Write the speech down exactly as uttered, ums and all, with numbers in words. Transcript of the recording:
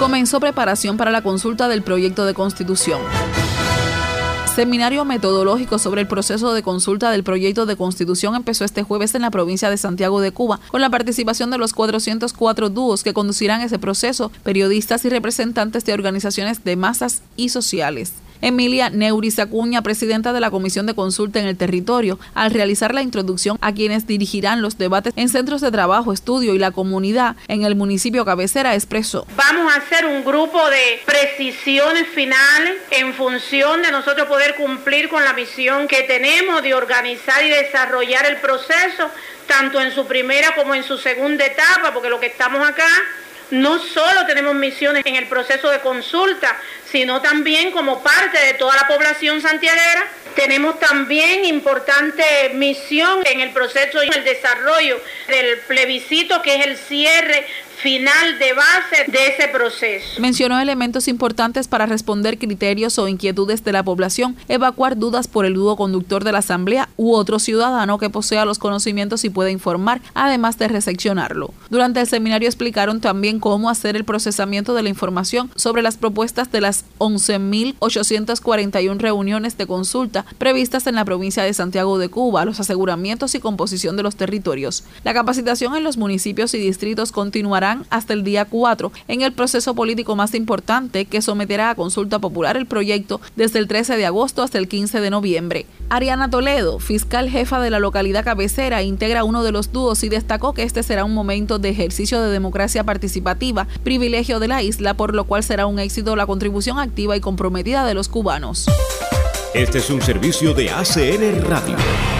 comenzó preparación para la consulta del proyecto de constitución. Seminario metodológico sobre el proceso de consulta del proyecto de constitución empezó este jueves en la provincia de Santiago de Cuba, con la participación de los cuatrocientos cuatro dúos que conducirán ese proceso, periodistas y representantes de organizaciones de masas y sociales. Emilia Neuris Acuña, presidenta de la Comisión de Consulta en el Territorio, al realizar la introducción a quienes dirigirán los debates en centros de trabajo, estudio y la comunidad en el municipio cabecera, expresó: vamos a hacer un grupo de precisiones finales en función de nosotros poder cumplir con la misión que tenemos de organizar y desarrollar el proceso, tanto en su primera como en su segunda etapa, porque lo que estamos acá no solo tenemos misiones en el proceso de consulta, sino también como parte de toda la población santiaguera, tenemos también importante misión en el proceso y el desarrollo del plebiscito, que es el cierre final de base de ese proceso. Mencionó elementos importantes para responder criterios o inquietudes de la población, evacuar dudas por el dúo conductor de la asamblea u otro ciudadano que posea los conocimientos y pueda informar, además de recepcionarlo. Durante el seminario explicaron también cómo hacer el procesamiento de la información sobre las propuestas de las once mil ochocientas cuarenta y una reuniones de consulta previstas en la provincia de Santiago de Cuba, los aseguramientos y composición de los territorios. La capacitación en los municipios y distritos continuará hasta el día cuatro en el proceso político más importante, que someterá a consulta popular el proyecto desde el trece de agosto hasta el quince de noviembre. Ariana Toledo, fiscal jefa de la localidad cabecera, integra uno de los dúos y destacó que este será un momento de ejercicio de democracia participativa, privilegio de la isla, por lo cual será un éxito la contribución activa y comprometida de los cubanos. Este es un servicio de A C N Radio.